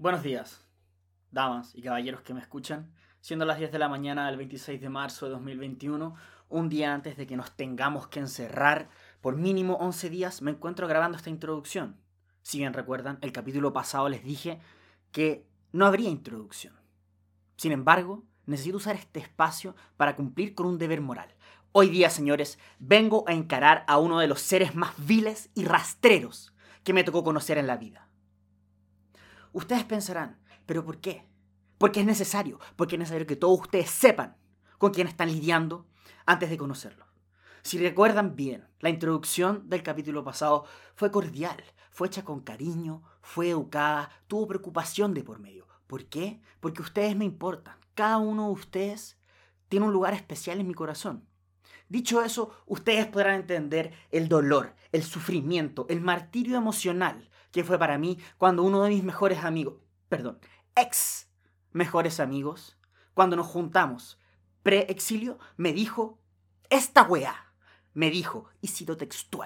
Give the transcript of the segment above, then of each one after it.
Buenos días, damas y caballeros que me escuchan, siendo las 10 de la mañana del 26 de marzo de 2021, un día antes de que nos tengamos que encerrar por mínimo 11 días, me encuentro grabando esta introducción. Si bien recuerdan, el capítulo pasado les dije que no habría introducción. Sin embargo, necesito usar este espacio para cumplir con un deber moral. Hoy día, señores, vengo a encarar a uno de los seres más viles y rastreros que me tocó conocer en la vida. Ustedes pensarán, ¿pero por qué? Porque es necesario que todos ustedes sepan con quién están lidiando antes de conocerlo. Si recuerdan bien, la introducción del capítulo pasado fue cordial, fue hecha con cariño, fue educada, tuvo preocupación de por medio. ¿Por qué? Porque ustedes me importan. Cada uno de ustedes tiene un lugar especial en mi corazón. Dicho eso, ustedes podrán entender el dolor, el sufrimiento, el martirio emocional que fue para mí cuando uno de mis mejores amigos, ex mejores amigos, cuando nos juntamos pre-exilio, me dijo esta weá. Me dijo, y cito textual.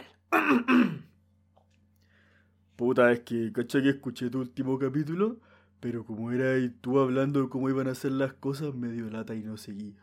Puta, es que, ¿cachai que escuché tu último capítulo? Pero como era ahí tú hablando de cómo iban a hacer las cosas, me dio lata y no seguí.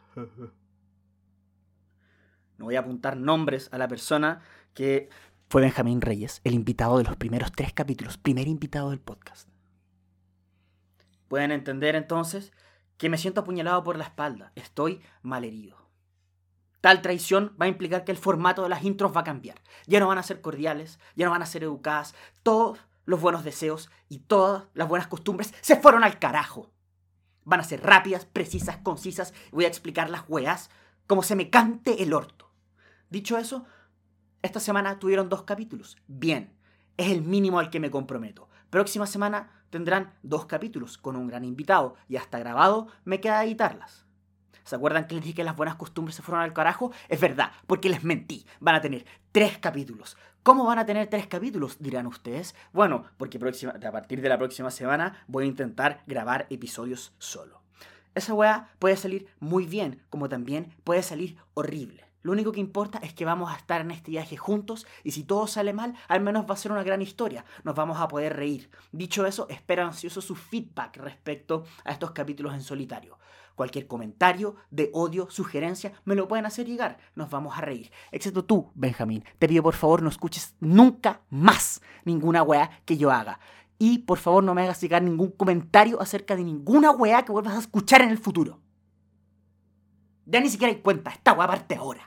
No voy a apuntar nombres a la persona que fue Benjamín Reyes, el invitado de los primeros 3 capítulos, primer invitado del podcast. Pueden entender entonces que me siento apuñalado por la espalda, estoy malherido. Tal traición va a implicar que el formato de las intros va a cambiar. Ya no van a ser cordiales, ya no van a ser educadas, todos los buenos deseos y todas las buenas costumbres se fueron al carajo. Van a ser rápidas, precisas, concisas, y voy a explicar las weas como se me cante el orto. Dicho eso, esta semana tuvieron 2 capítulos. Bien, es el mínimo al que me comprometo. Próxima semana tendrán 2 capítulos con un gran invitado y hasta grabado me queda editarlas. ¿Se acuerdan que les dije que las buenas costumbres se fueron al carajo? Es verdad, porque les mentí. Van a tener 3 capítulos. ¿Cómo van a tener 3 capítulos? Dirán ustedes. Bueno, porque a partir de la próxima semana voy a intentar grabar episodios solo. Esa weá puede salir muy bien, como también puede salir horrible. Lo único que importa es que vamos a estar en este viaje juntos y si todo sale mal, al menos va a ser una gran historia. Nos vamos a poder reír. Dicho eso, espero ansioso su feedback respecto a estos capítulos en solitario. Cualquier comentario de odio, sugerencia, me lo pueden hacer llegar. Nos vamos a reír. Excepto tú, Benjamín. Te pido por favor no escuches nunca más ninguna weá que yo haga. Y por favor no me hagas llegar ningún comentario acerca de ninguna weá que vuelvas a escuchar en el futuro. Ya ni siquiera hay cuenta, esta weá parte ahora.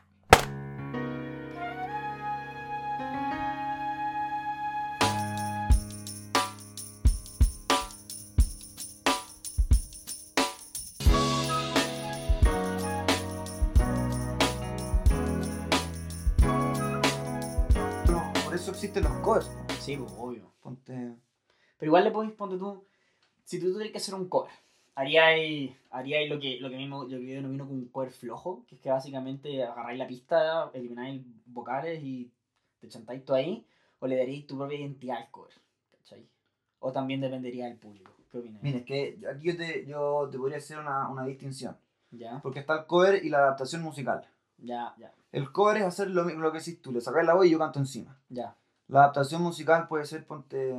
Por eso existen los covers. Sí, pues, obvio. Ponte. Pero igual le podéis, ponte tú, si tú tuvieras que hacer un cover, haríais lo que yo denomino como un cover flojo, que es que básicamente agarráis la pista, elimináis vocales y te chantáis todo ahí, o le daríais tu propia identidad al cover, ¿cachai? O también dependería del público. ¿Qué opinas? Mira, es que aquí yo te podría hacer una distinción. Ya, Porque está el cover y la adaptación musical. ya, ya, El cover es hacer lo que decís tú, le sacás la voz y yo canto encima. ya. La adaptación musical puede ser, ponte.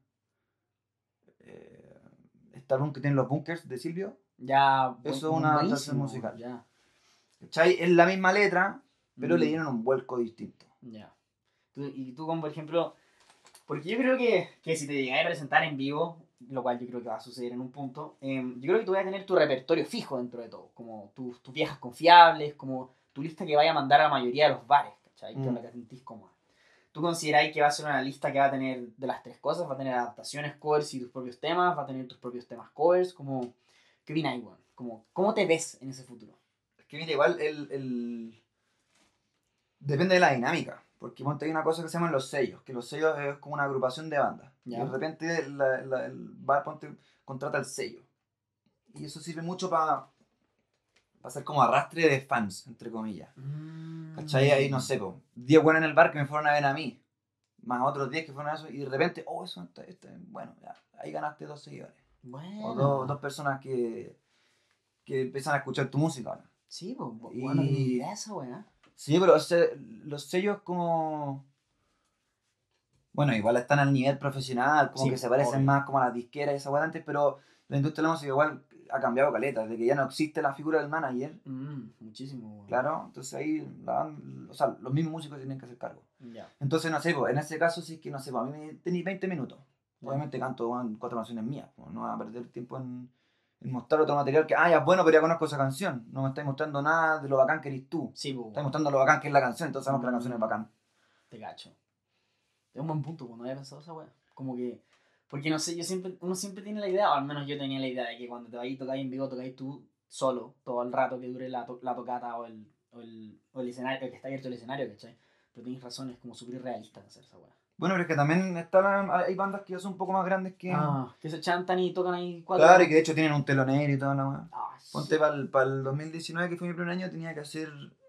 Este álbum que tienen los bunkers de Silvio. Ya, Eso es una adaptación buenísimo, musical. ya. ¿Cachai? Es la misma letra, pero le Mm, dieron un vuelco distinto. ya. Y tú, como por ejemplo, porque yo creo que si te llegas a presentar en vivo, lo cual yo creo que va a suceder en un punto, yo creo que tú vas a tener tu repertorio fijo dentro de todo, como tus viejas confiables, como tu lista que vaya a mandar a la mayoría de los bares, ¿cachai? Que es la que te sentís cómoda. ¿Tú consideráis que va a ser una lista que va a tener de las 3 cosas? ¿Va a tener adaptaciones, covers y tus propios temas? ¿Va a tener tus propios temas covers? Como, ¿qué opináis, weón? Como, ¿cómo te ves en ese futuro? Es que mira, igual depende de la dinámica. Porque ponte, hay una cosa que se llaman los sellos, que los sellos es como una agrupación de bandas. ¿Ya? Y de repente el bar ponte, contrata el sello. Y eso sirve mucho para hacer como arrastre de fans, entre comillas. ¿Cachai? Ahí no sé, 10 buenos en el bar que me fueron a ver a mí. Más otros 10 que fueron a eso. Y de repente, oh, eso está bueno, ya. Ahí ganaste 2 seguidores. Bueno. O dos personas que empiezan a escuchar tu música ahora. Sí, pues, Y- bueno, tenía idea esa weá. Sí, pero los sellos como... Bueno, igual están al nivel profesional, como Sí, que se parecen obvio. más como a las disqueras y esa weá antes, pero la industria de la música igual ha cambiado caleta, de que ya no existe la figura del manager, Muchísimo, weón. claro, entonces ahí o sea, los mismos músicos tienen que hacer cargo. Ya. Entonces, no sé, pues, en ese caso sí que, no sé, pues, a mí me tenéis 20 minutos. Ya. Obviamente canto 4 canciones mías, pues, no voy a perder tiempo en mostrar otro material que, ya es bueno, pero ya conozco esa canción. No me estáis mostrando nada de lo bacán que eres tú. Sí, pues, Estáis weón. mostrando lo bacán que es la canción, entonces sabemos que la canción es bacán. Te cacho. Es un buen punto, pues no había pensado esa weá. Como que. Porque no sé, uno siempre tiene la idea, o al menos yo tenía la idea de que cuando te vayas a tocar en vivo, tocáis tú solo, todo el rato que dure la tocata o el escenario, que está abierto el escenario, ¿cachai? Pero tienes razón, es como súper realista hacer esa weá. Bueno, pero es que también hay bandas que ya son un poco más grandes que... Que se chantan y tocan ahí 4 Claro, y horas. que de hecho tienen un telonero y toda la weá. Ah, Ponte para el 2019, que fue mi primer año, tenía que hacer...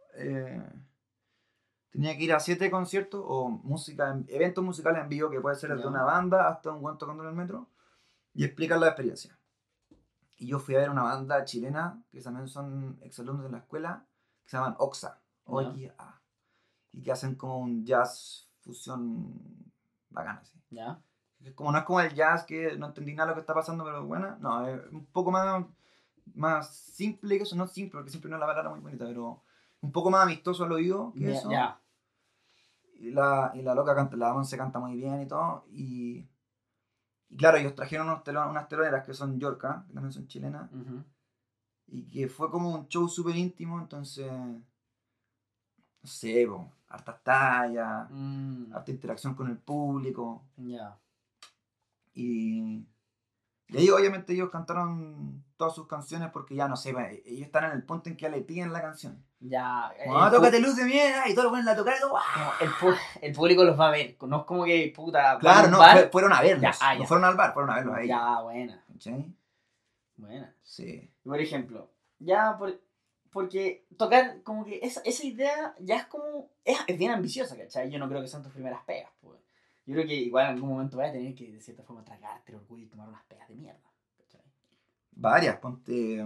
tenía que ir a 7 conciertos o eventos musicales en vivo, que puede ser desde Ya. una banda hasta un guan tocando en el metro, y explicar la experiencia. Y yo fui a ver una banda chilena, que también son exalumnos de la escuela, que se llaman Oxa, O-X-A, y que hacen como un jazz fusión bacana, así. Ya. No es como el jazz, que no entendí nada de lo que está pasando, pero bueno, no, es un poco más simple que eso, no simple, porque simple no es la palabra muy bonita, pero un poco más amistoso al oído que eso. Ya. Y la loca canta, la se canta muy bien y todo. Y claro, ellos trajeron unas teloneras que son Yorka, que también son chilenas. Y que fue como un show súper íntimo, entonces, no sé, hartas tallas, harta interacción con el público. Ya. Y ahí obviamente ellos cantaron todas sus canciones porque ya no sé, ellos están en el punto en que ya le piden la canción. Ya. Tócate Luz de Miel, y todos lo ponen a tocar y todo. El público los va a ver. No es como que, puta, Claro, van a un no, bar. fueron a verlos. Ya, No ya. fueron al bar, fueron a verlos a ellos. Ya, buena. ¿Cachai? Buena. Sí. Por ejemplo, ya porque tocar, como que esa idea ya es como. Es bien ambiciosa, ¿cachai? Yo no creo que sean tus primeras pegas, pues. Yo creo que igual en algún momento vas a tener que, de cierta forma, tragarte el orgullo y tomar unas pegas de mierda, ¿cachai? Varias, ponte.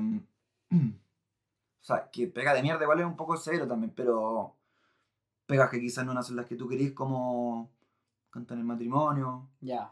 O sea, que pega de mierda igual es un poco severo también, pero pegas que quizás no son las que tú querís, como cantar en el matrimonio. Ya.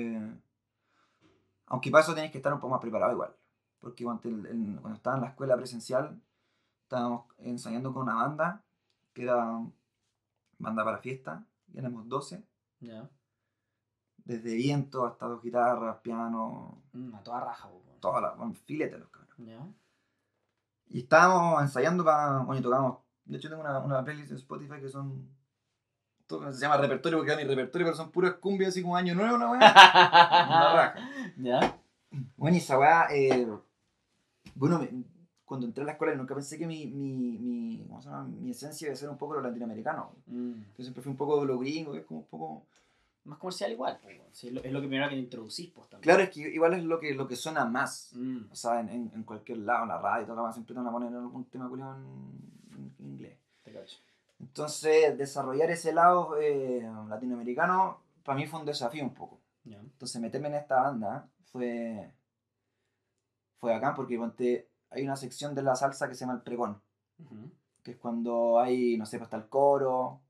Aunque para eso tenés que estar un poco más preparado igual. Porque cuando estaba en la escuela presencial, estábamos ensayando con una banda, que era banda para fiesta, y éramos 12. Ya. Desde viento hasta dos guitarras, piano, A toda raja, pues. filete los cabros. Ya. Y estábamos ensayando bueno, y tocamos. De hecho, tengo una playlist en Spotify que se llama repertorio, porque era mi repertorio, pero son puras cumbias así como año nuevo, una weá. Una raja. Ya. Bueno, y esa weá, bueno, cuando entré a la escuela nunca pensé que ¿cómo se llama? Mi esencia iba a ser un poco lo latinoamericano. Yo siempre fui un poco de lo gringo, que es como un poco... Más comercial igual, pues. Sí, es lo que primero que te introducís, pues, también. Claro, es que igual es lo que suena más. Mm. O sea, en cualquier lado, en la radio, todo, siempre te van a poner algún tema culiado en inglés. Te cacho. Entonces, desarrollar ese lado latinoamericano, para mí fue un desafío un poco. Ya. Entonces, meterme en esta banda fue bacán porque hay una sección de la salsa que se llama el pregón, que es cuando hay, no sé, pues está el coro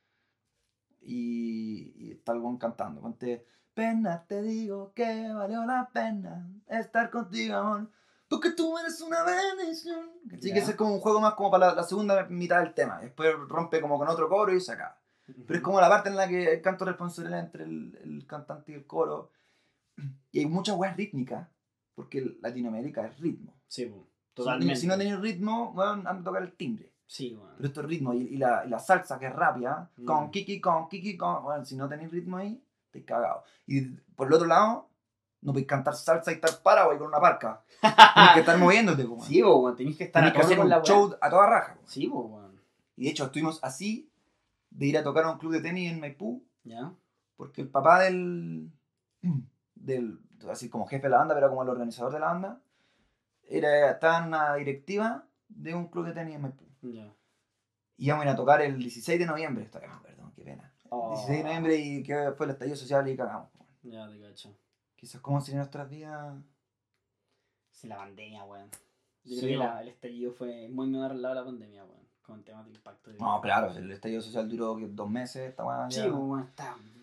y está el buen cantando. Ponte, pena, te digo que valió la pena estar contigo, amor, porque tú eres una bendición. Así que ese es como un juego más como para la segunda mitad del tema. Después rompe como con otro coro y se acaba. Pero es como la parte en la que el canto responsabilidad entre el cantante y el coro. Y hay muchas weas rítmicas, porque Latinoamérica es ritmo. Sí, pues. Totalmente. Si no tenéis ritmo, bueno, han de tocar el timbre. Sí, bueno. Pero esto es ritmo. Y la salsa que es rápida, con kiki, bueno, si no tenéis ritmo ahí, estáis cagados. Y por el otro lado, no podéis cantar salsa y estar parado ahí con una parca. Tienes que estar moviéndote, pues. Sí, pues, tenéis que estar Tenés que hacer un show a toda raja. Po. Sí, pues, bueno. Y de hecho, estuvimos así de ir a tocar a un club de tenis en Maipú. Ya. Porque el papá del así como jefe de la banda, pero como el organizador de la banda, estaba en una directiva de un club de tenis en Maipú. Ya. Y íbamos a ir a tocar el 16 de noviembre, perdón, qué pena. Oh. 16 de noviembre y que fue el estallido social y cagamos. Ya, te cacho. Quizás cómo serían nuestras vidas. Sí, la pandemia, weón. Yo creo que el estallido fue muy menor al lado de la pandemia, weón. Con temas de impacto. No, claro, el estallido social duró 2 meses, esta weá. Sí, weón, está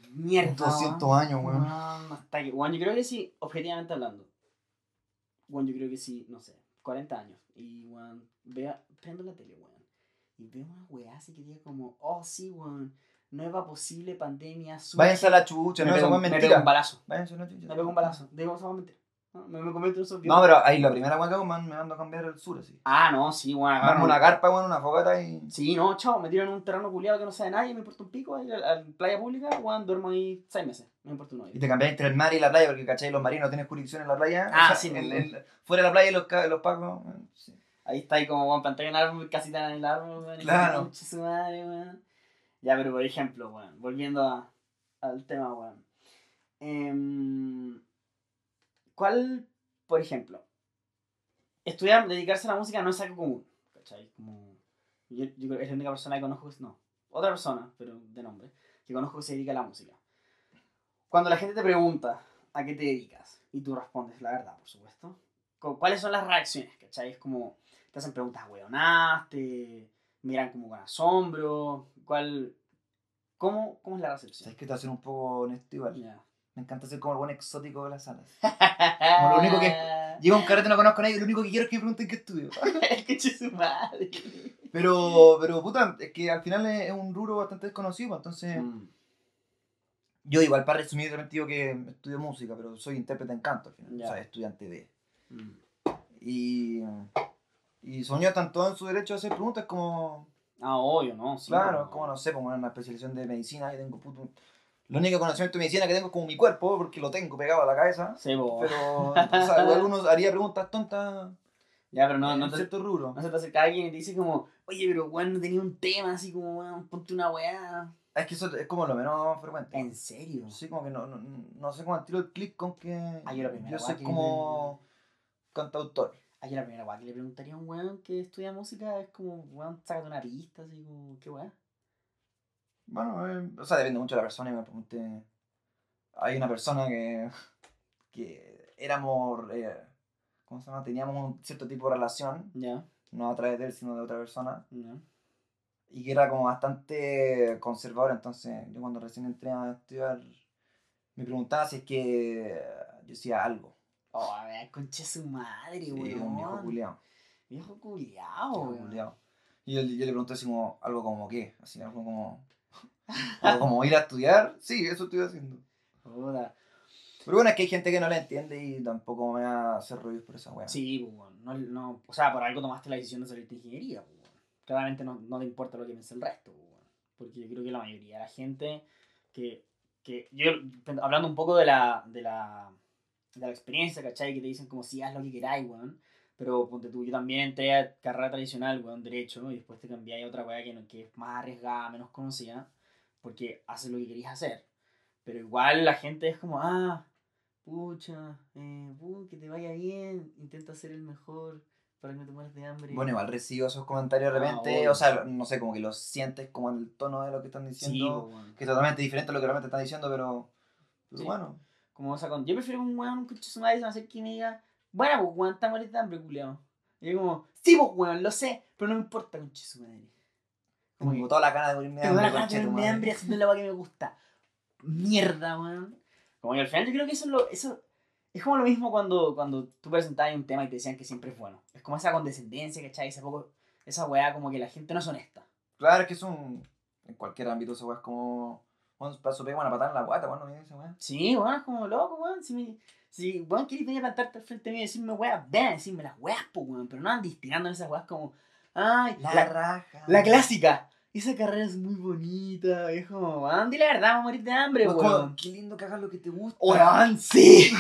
Mierda. 200 años, weón. Hasta que, bueno, yo creo que sí, objetivamente hablando. Bueno, yo creo que sí, no sé, 40 años. Y, bueno, prendo la tele, weón. Y veo una weá así que diga como, oh, sí, weón, nueva posible pandemia. Váyanse a la chucha, no, esa weón es Me pego mentira. un balazo. Váyanse a la chucha. Me pego un balazo. Digo, eso va a mentir. No, me convierto en esos No, pero ahí la primera weá que hago, me mando a cambiar el sur, así. Ah, no, sí, weón, Armo agarro una carpa, weón, una fogata y... Sí, no, chao, me tiro en un terreno culiado que no sabe nadie, me importa un pico, ahí a la playa pública, weón, duermo ahí 6 meses, no me importa un hoyo. Y te cambias entre el mar y la playa, porque, ¿cachai? Los marinos tienen jurisdicción en la playa. Ah, o sea, sí, fuera de la playa los pacos... Sí. Ahí está ahí como, weón, pantalla en el árbol, casi tan en el árbol, weón. Claro. Concha su madre, weón. Ya, pero por ejemplo, weón, volviendo al tema, weón. ¿Cuál, por ejemplo, estudiar, dedicarse a la música no es algo común, ¿cachai? Como, yo creo que es la única persona que conozco, no, otra persona, pero de nombre, que conozco que se dedica a la música. Cuando la gente te pregunta a qué te dedicas y tú respondes la verdad, por supuesto, ¿cuáles son las reacciones? ¿Cachai? Es como, te hacen preguntas hueonadas, te miran como con asombro, ¿cómo es la recepción? ¿Sabes que te voy a ser un poco honesto igual? Ya. Me encanta ser como el buen exótico de las salas. Como lo único que... Llego a un carrete, no conozco a nadie, lo único que quiero es que me pregunten qué estudio. El coche su madre. Pero puta, es que al final es un rubro bastante desconocido, entonces... Yo igual, para resumir, de repente digo que estudio música, pero soy intérprete en canto al final. Ya. O sea, estudiante de... Y Soñó están todos en su derecho a hacer preguntas como... Ah, obvio, ¿no? Sí, claro, como no sé, como en una especialización de medicina, yo tengo puto... Lo único conocimiento de medicina que tengo es como mi cuerpo, porque lo tengo pegado a la cabeza. Sí, po. Pero, o sea, igual uno haría preguntas tontas Ya, pero no en te, cierto rubro. no se te acerca alguien y te dice como, oye, pero weón, no tenía un tema así como, weón, ponte una weá. Es que eso es como lo menos frecuente. ¿En serio? Sí, como que no sé cómo tiro el clic con que Ah, yo la primera yo soy weá que como cantautor. Yo la primera weá que le preguntaría a un weón que estudia música es como, weón, sácate una pista, así como, ¿qué weá? Bueno, o sea, depende mucho de la persona y me pregunté... Hay una persona que éramos... ¿cómo se llama? Teníamos un cierto tipo de relación, Ya, no a través de él, sino de otra persona. ya. Y que era como bastante conservador, entonces yo cuando recién entré a estudiar me preguntaba si es que yo hacía algo. Oh, a ver, concha su madre, Sí, weón. un viejo culiao. Viejo culiao, Viejo weón. culiao. Y yo le pregunté así como, algo como qué, así algo como... algo como ir a estudiar, sí, eso estoy haciendo. Puta. Pero bueno, es que hay gente que no la entiende y tampoco me va a hacer rollos por esa weá. Sí, pues, weón. No, o sea, por algo tomaste la decisión de salir de ingeniería, pues, weón. Claramente no te importa lo que piense el resto, pues, weón. Porque yo creo que la mayoría de la gente que yo, hablando un poco de la experiencia, ¿cachai? Que te dicen como si haz lo que queráis, weón. Pero ponte tú, yo también entré a carrera tradicional, weón, derecho, ¿no? Y después te cambié a otra weá que es más arriesgada, menos conocida, porque haces lo que querías hacer. Pero igual la gente es como, pucha, que te vaya bien, intenta ser el mejor para que no te mueras de hambre. Bueno, igual recibo esos comentarios de repente, obvio. o sea, no sé, como que los sientes como en el tono de lo que están diciendo, Sí, weón. que es totalmente diferente a lo que realmente están diciendo, pero Sí. bueno. Como yo prefiero un weón, un coche su madre, no sé que me diga, bueno, pues weón, está muerto de hambre, culiao. Y yo como, sí, pues weón, lo sé, pero no me importa, coche su madre. Como Tengo que toda la cara de morirme de tengo hambre, la cara de morirme de conchetumare. hambre haciendo la weá que me gusta. Mierda, weón. Como que al final yo creo que eso es como lo mismo cuando tú presentabas un tema y te decían que siempre es bueno. Es como esa condescendencia, ¿cachai? Esa weá como que la gente no es honesta. Claro, es que en cualquier ámbito esa weá es como, bueno, paso pega una patada en la guata, bueno, mira esa weá. Sí, weón, es como loco, weón. Si weón, querés venir a plantarte al frente mío y decirme weá, ven a decirme las weas, po, weón. Pero no andes tirando en esas weas como, ay, La raja. la clásica. Esa carrera es muy bonita. Es como, weón, di la verdad, vamos a morir de hambre, Pues weón. como, qué lindo que hagas lo que te gusta. ¡Weón, sí!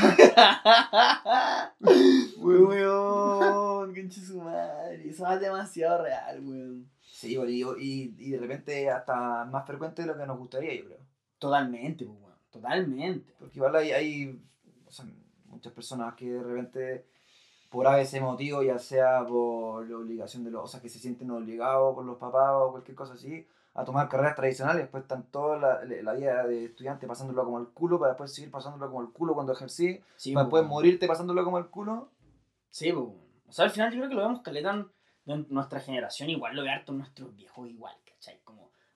Weón, conche su madre. Eso es demasiado real, weón. Sí, y de repente hasta más frecuente de lo que nos gustaría, yo creo. Totalmente, pues, weón. Totalmente. Porque igual hay o sea, muchas personas que de repente, por a veces motivo, ya sea por la obligación de los, o sea, que se sienten obligados por los papás o cualquier cosa así, a tomar carreras tradicionales, después están toda la vida de estudiante pasándolo como el culo, para después seguir pasándolo como el culo cuando ejercí, Sí, para después weón. morirte pasándolo como el culo. Sí, pues, weón. O sea, al final yo creo que lo vemos caletan de nuestra generación, igual lo ve harto nuestros viejos igual, ¿cachai? Como,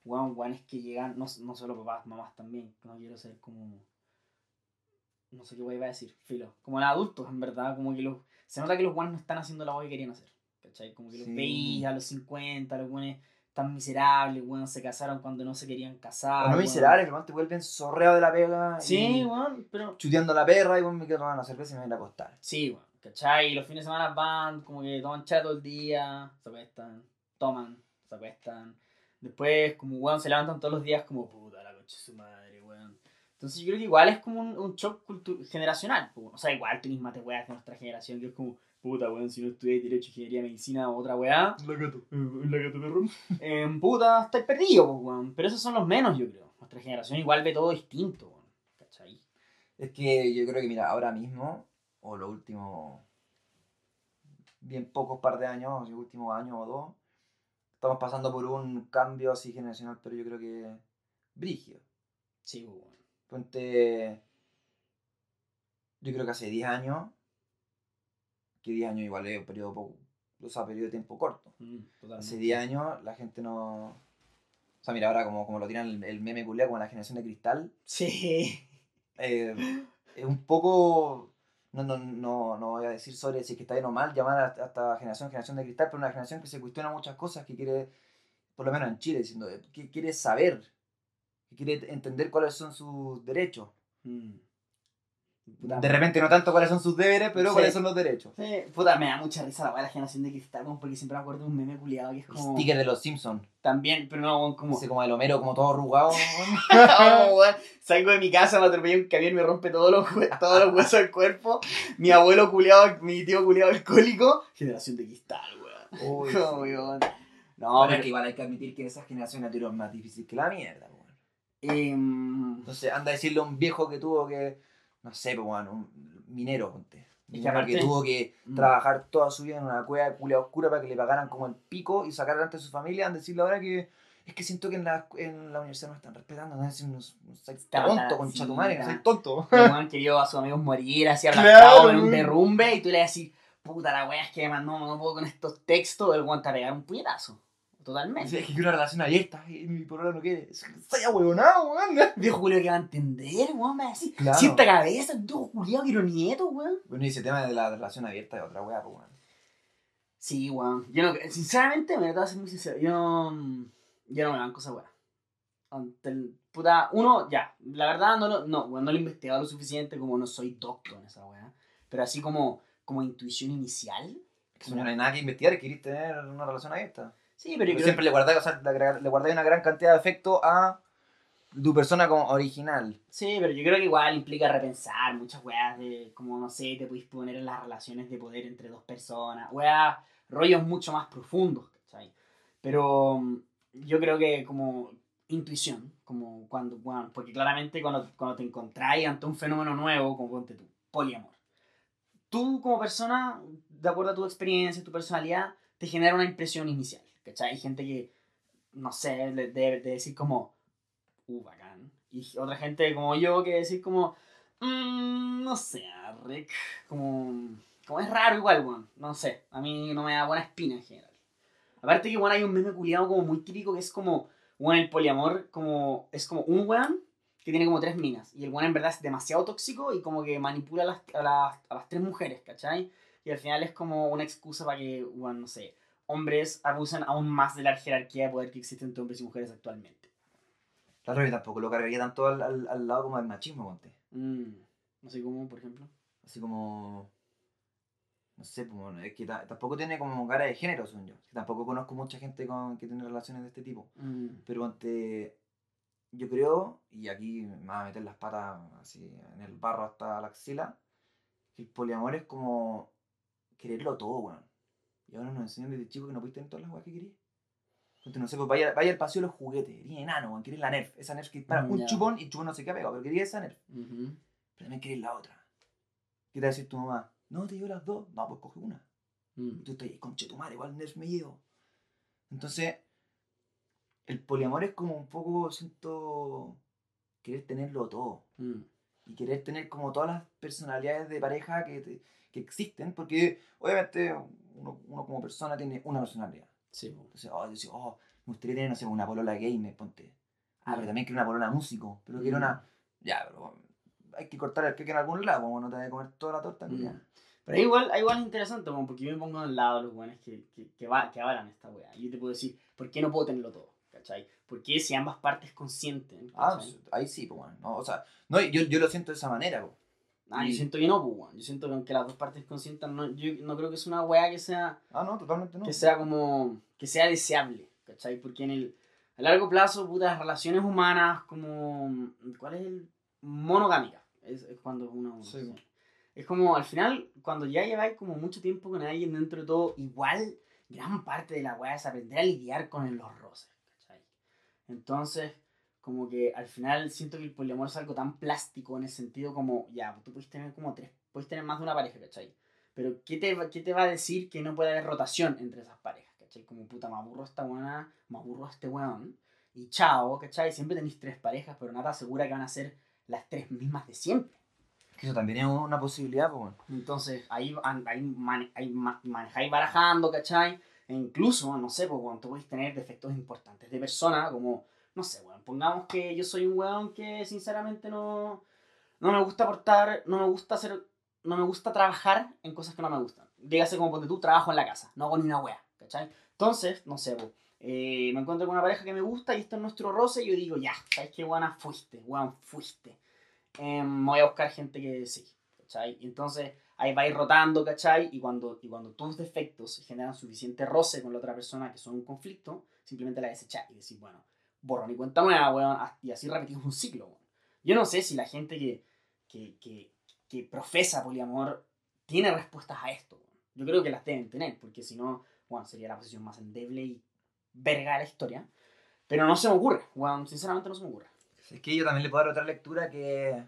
weón, es que llegan, no solo papás, mamás también, no quiero ser como, no sé qué wey iba a decir, filo, como los adultos, en verdad, como que se nota que los weones no están haciendo la wey que querían hacer, ¿cachai? Como que los Sí. veis a los 50, los weones tan miserables, weón, se casaron cuando no se querían casar, O no weón. miserables, pero te vuelven zorreado de la pega. Sí, y weón, pero... chuteando a la perra y bueno, me quedo tomando una cerveza y me voy a ir a acostar. Sí, weón, ¿cachai? Y los fines de semana van, como que toman chat todo el día, se acuestan, toman, se acuestan. Después, como weón, se levantan todos los días como puta la concha de su madre, weón. Entonces yo creo que igual es como un shock generacional, po. O sea, igual tenéis más de weas de nuestra generación, que es como, puta weón, si no estudié Derecho, Ingeniería, Medicina o otra weá. La gato perro. Puta, estáis perdidos, pues, weón. Pero esos son los menos, yo creo. Nuestra generación igual ve todo distinto, weón. ¿Cachai? Es que yo creo que, mira, ahora mismo, o los últimos bien pocos par de años, los últimos años o dos, estamos pasando por un cambio así generacional, pero yo creo que brígido. Sí, pues, weón. Ponte, yo creo que hace 10 años, que 10 años igual es un periodo poco, o sea, periodo de tiempo corto. Totalmente. Hace 10 años la gente no... O sea, mira, ahora como lo tiran el meme culiao, como la generación de cristal, Sí. es un poco... No voy a decir sobre si es que está bien o mal llamar a esta generación de cristal, pero una generación que se cuestiona muchas cosas, que quiere, por lo menos en Chile, diciendo que quiere saber, que quiere entender cuáles son sus derechos. Puta, De repente no tanto cuáles son sus deberes, pero Sí. cuáles son los derechos. Sí, puta, me da mucha risa la generación de cristal, weón, porque siempre me acuerdo de un meme culiado que es El como... sticker de los Simpsons. También, pero no, weón, como... Ese como el Homero, como todo arrugado. Oh, weón, salgo de mi casa, me atropella un camión, me rompe todos los huesos del cuerpo. Mi abuelo culiado, mi tío culiado alcohólico. Generación de cristal, weón. Uy, Como, sí. weón. No, Bueno, pero... es que igual hay que admitir que esa generación la tuvieron más difícil que la mierda, weón. Entonces anda a decirle a un viejo que tuvo que, no sé, pues bueno, un minero, ponte. Es que Minero aparte- que tuvo que trabajar toda su vida en una cueva de culia oscura para que le pagaran como el pico y sacar adelante a su familia, anda a decirle ahora que es que siento que en la universidad no están respetando, no es no sois tonto, concha tu madre, no sois tonto. El weón que vio a sus amigos morir así Claro, aplastado en un weón. derrumbe y tú le decís, puta la wea, es que además no puedo con estos textos, el weón te va a pegar un puñetazo. Totalmente. Es que quiero una relación abierta y mi polola no quiere. Estoy ahueonado, weón. Viejo Julio que va a entender, weón, me va a decir, Claro. sienta cabeza, viejo Julio quiero nieto, weón. Bueno, y ese tema de la relación abierta es otra weá, pues weón. Sí, weón. Yo no, sinceramente, me voy a ser muy sincero, yo no me banco esa weá. Puta, uno, ya, la verdad weón, no lo he investigado lo suficiente, como no soy doctor en esa weá. Pero así como intuición inicial. Que eso no hay nada que investigar, querís tener una relación abierta. Sí, pero yo creo siempre le guardáis, o sea, le guardáis una gran cantidad de afecto a tu persona como original. Sí, pero yo creo que igual implica repensar muchas weas de, como no sé, te podéis poner en las relaciones de poder entre dos personas, weas, rollos mucho más profundos, ¿cachai? Pero yo creo que como intuición, como cuando, bueno, porque claramente cuando te encontráis ante un fenómeno nuevo, como ponte tú, poliamor, tú como persona, de acuerdo a tu experiencia, tu personalidad, te genera una impresión inicial, ¿cachai? Hay gente que, no sé, de decir como, bacán. Y otra gente como yo que decir como, no sé, Rick, como es raro igual, weón. No sé, a mí no me da buena espina en general. Aparte que, bueno, hay un meme culiado como muy típico que es como, bueno, el poliamor es como un weón que tiene como 3 minas. Y el weón en verdad es demasiado tóxico y como que manipula a las 3 mujeres, ¿cachai? Y al final es como una excusa para que, bueno, no sé, hombres abusen aún más de la jerarquía de poder que existe entre hombres y mujeres actualmente. Claro, yo tampoco lo cargaría tanto al lado como del machismo, ponte. No sé cómo, por ejemplo. Así como... No sé, pues, bueno, es que tampoco tiene como cara de género, según yo. Tampoco conozco mucha gente que tiene relaciones de este tipo. Pero ponte... Yo creo, y aquí me va a meter las patas así en el barro hasta la axila, que el poliamor es como quererlo todo, weón. Y ahora nos enseñan desde chico que no puedes tener todas las weas que querías. Entonces, no sé, pues vaya al paseo de los juguetes, eres enano, weón, querés la Nerf. Esa Nerf que dispara un Ya. chupón y el chupón no se queda pegado, pero querías esa Nerf. Pero también querés la otra. ¿Qué te va a decir tu mamá? No, te llevo las dos. No, pues coge una. Y tú estás ahí, conche tu madre, igual Nerf me llevo. Entonces, el poliamor es como un poco, siento, querer tenerlo todo. Y querer tener como todas las personalidades de pareja que existen, porque obviamente uno como persona tiene una personalidad. Sí. Entonces, decir, me gustaría tener, no sé, una polola gamer, ponte. Pero también quiero una polola músico, pero quiero Mm. una... Ya, pero hay que cortar el queque en algún lado, como no te vas a comer toda la torta, Mm. culiao. Pero igual es interesante, como porque yo me pongo al lado de los buenos que avalan esta wea. Y yo te puedo decir, ¿por qué no puedo tenerlo todo? ¿Cachai? ¿Por qué si ambas partes consienten? ¿Cachai? Ahí sí, pues bueno. No, o sea, no, yo lo siento de esa manera, pues. Yo siento que no, pues, weón. Yo siento que aunque las dos partes consientan, no, yo no creo que es una weá No, totalmente no. que sea como, que sea deseable, ¿cachai? Porque a largo plazo, puta, las relaciones humanas como, ¿cuál es el? Monogámica. Es cuando uno... Sí. Es como, al final, cuando ya lleváis como mucho tiempo con alguien dentro de todo, igual, gran parte de la weá es aprender a lidiar con los roces, ¿cachai? Entonces, como que al final siento que el poliamor es algo tan plástico en el sentido como, ya, tú puedes tener como tres, puedes tener más de una pareja, ¿cachai? Pero qué te va a decir que no puede haber rotación entre esas parejas, ¿cachai? Como puta, me aburro esta buena, me aburro este weón, y chao, ¿cachai? Siempre tenéis tres parejas, pero nada asegura que van a ser las tres mismas de siempre. Que eso también es una posibilidad, pues bueno. Entonces, manejáis barajando, ¿cachai? E incluso, no sé, pues, cuando tú podéis tener defectos importantes de persona, como, no sé, weón, pongamos que yo soy un weón que sinceramente no me gusta aportar, no me gusta trabajar en cosas que no me gustan. Dígase como ponte tú, trabajo en la casa, no hago ni una wea, ¿cachai? Entonces, no sé, pues, me encuentro con una pareja que me gusta y esto es nuestro roce y yo digo, ya, ¿sabes qué, weón? Fuiste. Me voy a buscar gente que sí, ¿cachai? Y entonces ahí va a ir rotando, ¿cachai? Y cuando tus defectos generan suficiente roce con la otra persona que son un conflicto, simplemente la desechas y decís, bueno, borrón y cuenta nueva, weón, y así repetimos un ciclo, weón. Yo no sé si la gente que, que, que profesa poliamor tiene respuestas a esto, weón. Yo creo que las deben tener, porque si no, bueno, sería la posición más endeble y verga de la historia. Pero no se me ocurre, weón, sinceramente no se me ocurre. Es que yo también le puedo dar otra lectura que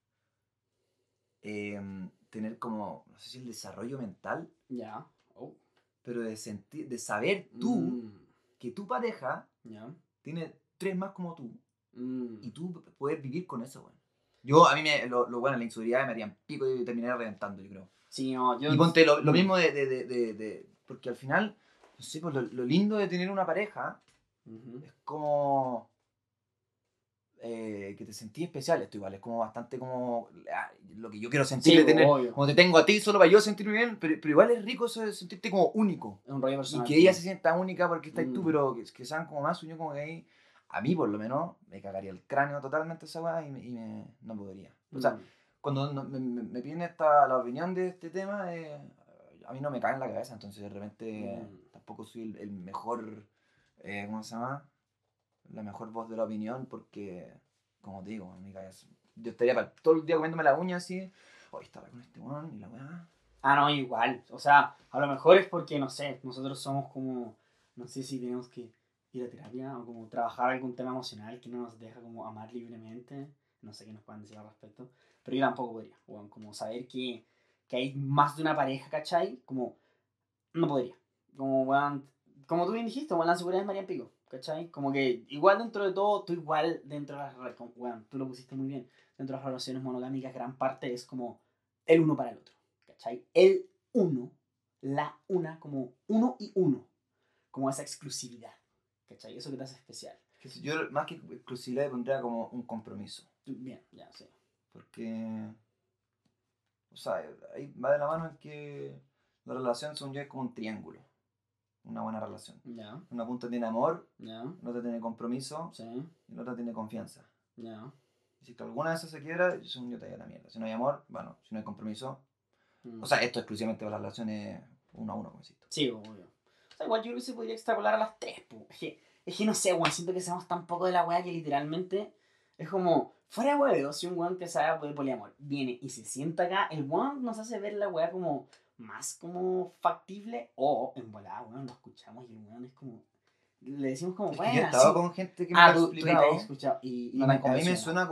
tener como, no sé si el desarrollo mental, Ya. Oh. pero de sentir, de saber tú que tu pareja tiene tres más como tú y tú puedes vivir con eso, bueno. A mí lo bueno, la inseguridad me harían pico y terminaría reventando, yo creo. Sí, no, Y ponte lo mismo porque al final, no sé, pues lo lindo de tener una pareja es como que te sentís especial. Esto igual es como bastante como lo que yo quiero sentir de tener, obvio. como te tengo a ti solo para yo sentirme bien, pero igual es rico eso de sentirte como único. Es un rollo Y personal. que ella se sienta única porque estás tú, Mm. pero que sean como más suyo, como que ahí, a mí por lo menos, me cagaría el cráneo totalmente esa weá y no podría. O sea, cuando me piden la opinión de este tema, a mí no me cae en la cabeza, entonces de repente tampoco soy el mejor, ¿cómo se llama? La mejor voz de la opinión porque, como te digo, en mi cabeza, yo estaría todo el día comiéndome la uña así, hoy estaba con este weón y la weá. Ah, no, igual. O sea, a lo mejor es porque, no sé, nosotros somos como, no sé si tenemos que ir a terapia o como trabajar algún tema emocional que no nos deja como amar libremente. No sé qué nos puedan decir al respecto. Pero yo tampoco podría. Bueno, como saber que hay más de una pareja, ¿cachai? Como, no podría. Como, weón, como tú bien dijiste, weón, la seguridad es María Pico, ¿cachai? Como que igual dentro de todo, tú igual dentro de las relaciones, weón, tú lo pusiste muy bien, dentro de las relaciones monogámicas, gran parte es como el uno para el otro, ¿cachai? El uno, la una, como uno y uno, como esa exclusividad, ¿cachai? Eso que te hace especial. Yo más que exclusividad pondría como un compromiso. Bien, ya, sí. Porque, o sea, ahí va de la mano en que la relación, según yo, es como un triángulo. Una buena relación. Ya, Una punta tiene amor, ya, la otra tiene compromiso sí, y la otra tiene confianza. ya. Y si que alguna de esas se quiebra, según yo te da la mierda. Si no hay amor, bueno, si no hay compromiso. Mm. O sea, esto exclusivamente para las relaciones uno a uno, como insisto. Sí, obvio. O sea, igual yo creo que se podría extrapolar a las tres, po. Es que no sé, weón, siento que sabemos tan poco de la weá que literalmente es como, fuera de huevo, si un weón que sabe de poliamor viene y se sienta acá, el weón nos hace ver la weá como más como factible o en volada, weón, lo escuchamos y el weón es como, le decimos como, Es que bueno, yo he estado así. con gente que me lo ha Tú te has explicado escuchado y y no te han a mí me convencido, suena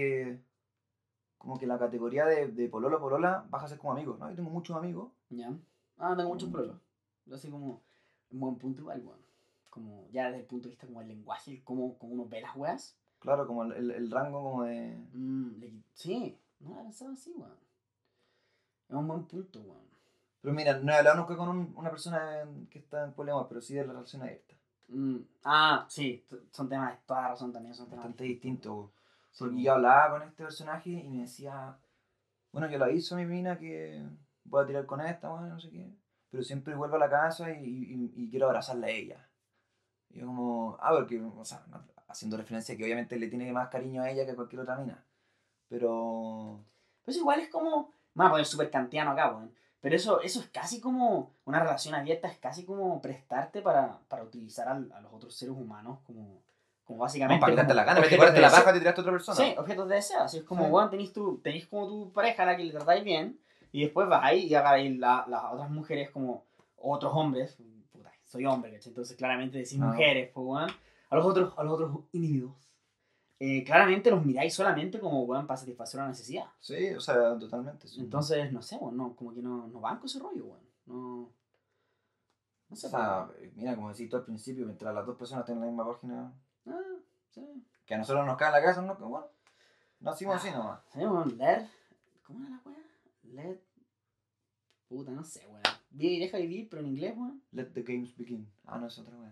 como que la categoría de pololo polola baja a ser como amigos, ¿no? Yo tengo muchos amigos. ¿ya? Ah, tengo muchos muchos. problemas. Así como, un buen punto igual, weón. Como ya desde el punto de vista como el lenguaje, el cómo uno ve las weas. Claro, como el rango como de... Sí, no lo he pensado así, weón. Es un buen punto, weón. Pero mira, no he hablado nunca con una persona que está en poliamor, pero sí de la relación abierta. Sí, son temas, toda la razón también, son temas Bastante distintos. Sí, Porque po. yo hablaba con este personaje y me decía, bueno, yo le aviso a mi mina que voy a tirar con esta, bueno, no sé qué. Pero siempre vuelvo a la casa y quiero abrazarla a ella. Y yo como, porque, o sea, haciendo referencia a que obviamente le tiene más cariño a ella que a cualquier otra mina. Pero... Pues igual es como, vamos a poner súper kantiano acá, weón. Pero eso es casi como, una relación abierta es casi como prestarte para utilizar a los otros seres humanos como No, básicamente para quitarte como la gana, en vez de objetos ponerte de la deseo. paja te tiraste a otra persona. Sí, objetos de deseo. Así es como, Sí. weón, tenéis como tu pareja a la que le tratáis bien y después vas ahí y agarráis las otras mujeres como otros hombres. Puta, soy hombre, ¿cachai? Entonces claramente decís Ah. mujeres, pues, weón. A los otros individuos. Claramente los miráis solamente como, weón, para satisfacer una necesidad. Sí, o sea, totalmente. Sí. Entonces, no sé, weón, no, como que no banco ese rollo, weón. No O sé, sea, mira, como decís tú al principio, mientras las dos personas tengan la misma página, sí. que a nosotros nos cae en la casa, ¿no? Que bueno, nacimos así nomás. Sí, weón, leer. ¿Cómo era la weá? Let. Puta, no sé, weón. Vive y deja vivir, pero en inglés, weón. Let the games begin. No, es otra wea.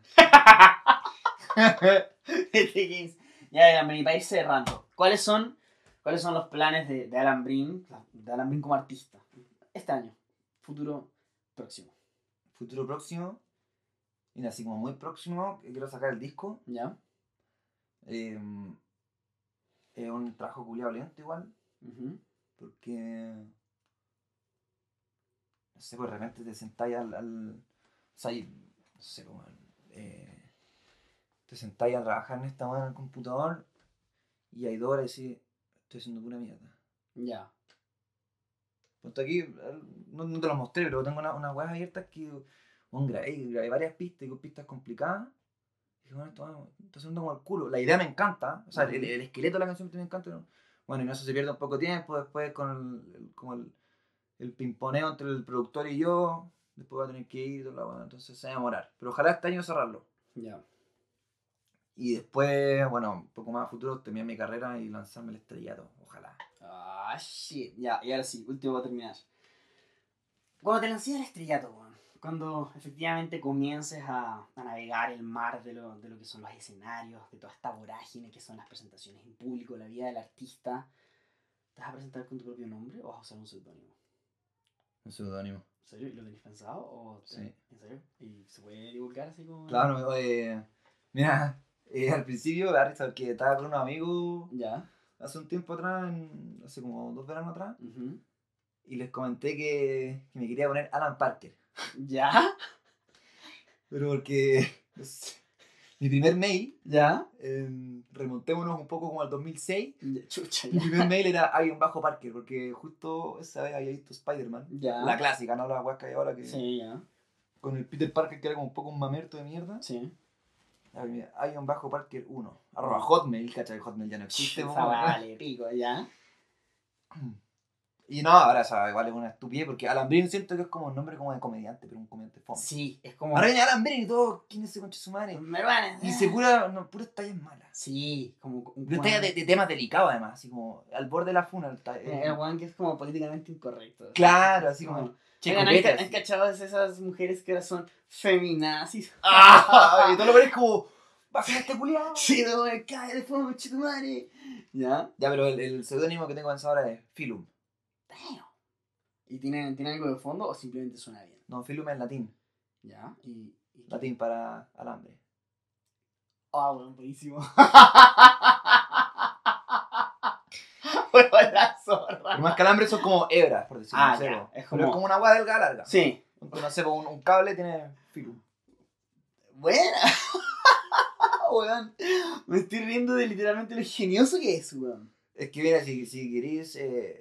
Este Games. Ya, para ir cerrando. ¿Cuáles son los planes de Alan Brin, como artista? Este año, futuro próximo. Futuro próximo, mira, así como muy próximo, que quiero sacar el disco. ¿Ya? Es un trabajo culiado lento igual, Uh-huh. porque, no sé, pues de repente te sentáis o sea, no sé, como, te sentáis a trabajar en esta manera en el computador y hay 2 horas y decís, estoy haciendo pura mierda. Ya. Ponte aquí, no te lo mostré, pero tengo unas weas abiertas que grabé varias pistas y con pistas complicadas. Y dije, bueno, esto está haciendo como el culo. La idea me encanta, o sea, el esqueleto de la canción me encanta. ¿No? Bueno, y no, eso se pierde un poco de tiempo. Después con el pimponeo entre el productor y yo, después va a tener que ir y todo la wea, entonces se va a demorar. Pero ojalá este año cerrarlo. Ya. Y después, bueno, un poco más a futuro, terminar mi carrera y lanzarme el estrellato. Ojalá. Shit. Ya, y ahora sí, último para terminar. Cuando te lancé al estrellato, weón. Cuando efectivamente comiences a navegar el mar de lo que son los escenarios, de toda esta vorágine que son las presentaciones en público, la vida del artista, ¿te vas a presentar con tu propio nombre o vas a usar un seudónimo? Un seudónimo. ¿En serio? ¿Y lo tenés pensado? Sí. ¿En serio? ¿Y se puede divulgar así como...? Claro, mira, al principio me da risa porque estaba con unos amigos Ya. hace un tiempo atrás, hace como 2 veranos atrás, Uh-huh. y les comenté que me quería poner Alan Parker. ¿Ya? Pero porque mi primer mail, ¿Ya? remontémonos un poco como al 2006, Chucha, mi ya. primer mail era Parker, porque justo esa vez había visto Spider-Man, Ya. la clásica, no la weá que hay ahora, que Sí, ya. con el Peter Parker que era como un poco un mamerto de mierda. Sí. Parker 1, @hotmail, ¿cachai? Hotmail ya no existe. Esa vale, pico, ya. Y no, ahora igual es una estupidez porque Alan Brin siento que es como un nombre como de comediante, pero un comediante fome. Sí, es como... Ahora viene Alan Brin y todo, ¿quién es ese conche su madre? Me van a... Y se puras tallas malas. Sí, como... Puras tallas de temas delicados además, así como al borde de la funa. El weón que es como políticamente incorrecto. Claro, así como... Oigan, Checopete, ¿han así. cachado esas mujeres que ahora son feminazis? Y todo lo ves como... ¡Baja este culiao! Sí, no, cae de fuego, chico madre. ¿Ya? Ya, pero el seudónimo que tengo pensado ahora es Filum. Damn. ¿Y tiene algo de fondo o simplemente suena bien? No, Filum es latín. ¿Ya? ¿Y Latín para alambre. Bueno, buenísimo. Huevo la zorra. Pero más que alambre son como hebras, por decirlo así. Ya. Pero es como una agua delgada larga. Sí. No sé, un cable tiene Filum. Buena. Weón. Me estoy riendo de literalmente lo ingenioso que es, weón. Es que mira, si queréis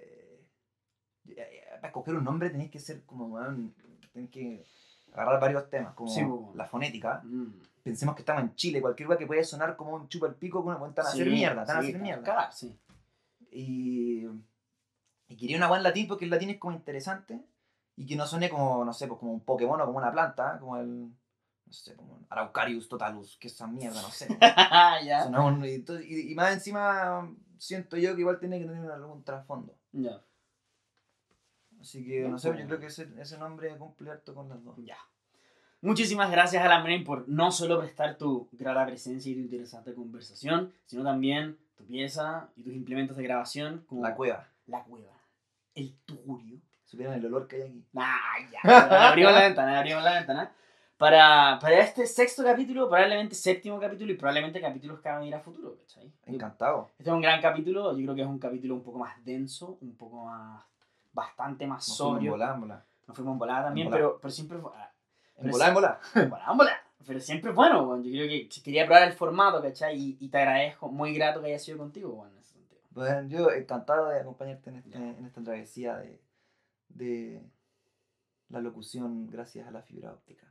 para escoger un nombre tenéis que ser como, weón, tenéis que agarrar varios temas, como Sí, bueno. la fonética. Pensemos que estamos en Chile, cualquier cosa que puede sonar como un chupa el pico, están a hacer mierda, están a hacer mierda. Cagar, sí. Y quería una buena latín porque el latín es como interesante y que no suene como, no sé, pues como un Pokémon o como una planta, como el, no sé, como un Araucarius totalus, que esa mierda, no sé. Ya. Y más encima siento yo que igual tiene que tener algún trasfondo. Ya. Así que, no sé, yo creo que ese nombre cumple harto con las dos. Ya. Muchísimas gracias, Alan Brain, por no solo prestar tu grata presencia y tu interesante conversación, sino también tu pieza y tus implementos de grabación, como La cueva. la cueva, el tugurio. Supieran el olor que hay aquí. Abrimos la ventana. Para este sexto capítulo, probablemente séptimo capítulo y probablemente capítulos que van a ir a futuro, ¿cachai? Encantado. Este es un gran capítulo, yo creo que es un capítulo un poco más denso, bastante más sobrio. Nos fuimos en volada también, pero siempre fue... En volada. Pero siempre es bueno, bueno, yo creo que quería probar el formato, ¿cachai? Y te agradezco, muy grato que haya sido contigo, bueno, en ese sentido. Bueno, yo encantado de acompañarte en esta travesía de la locución gracias a la fibra óptica.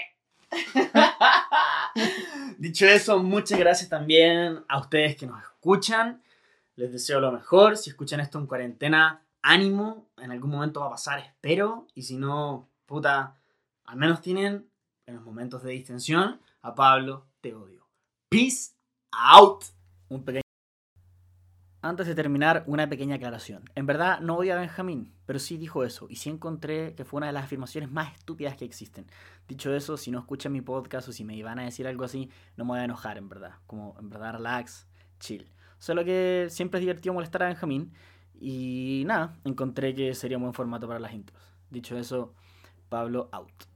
Dicho eso, muchas gracias también a ustedes que nos escuchan. Les deseo lo mejor. Si escuchan esto en cuarentena, ánimo. En algún momento va a pasar, espero. Y si no, puta, al menos tienen en los momentos de distensión a Pablo Te Odio. Peace out. Antes de terminar, una pequeña aclaración. En verdad no odio a Benjamín, pero sí dijo eso. Y sí encontré que fue una de las afirmaciones más estúpidas que existen. Dicho eso, si no escuchan mi podcast o si me iban a decir algo así, no me voy a enojar, en verdad. Como, en verdad, relax, chill. Solo que siempre es divertido molestar a Benjamín. Y nada, encontré que sería un buen formato para las intros. Dicho eso, Pablo out.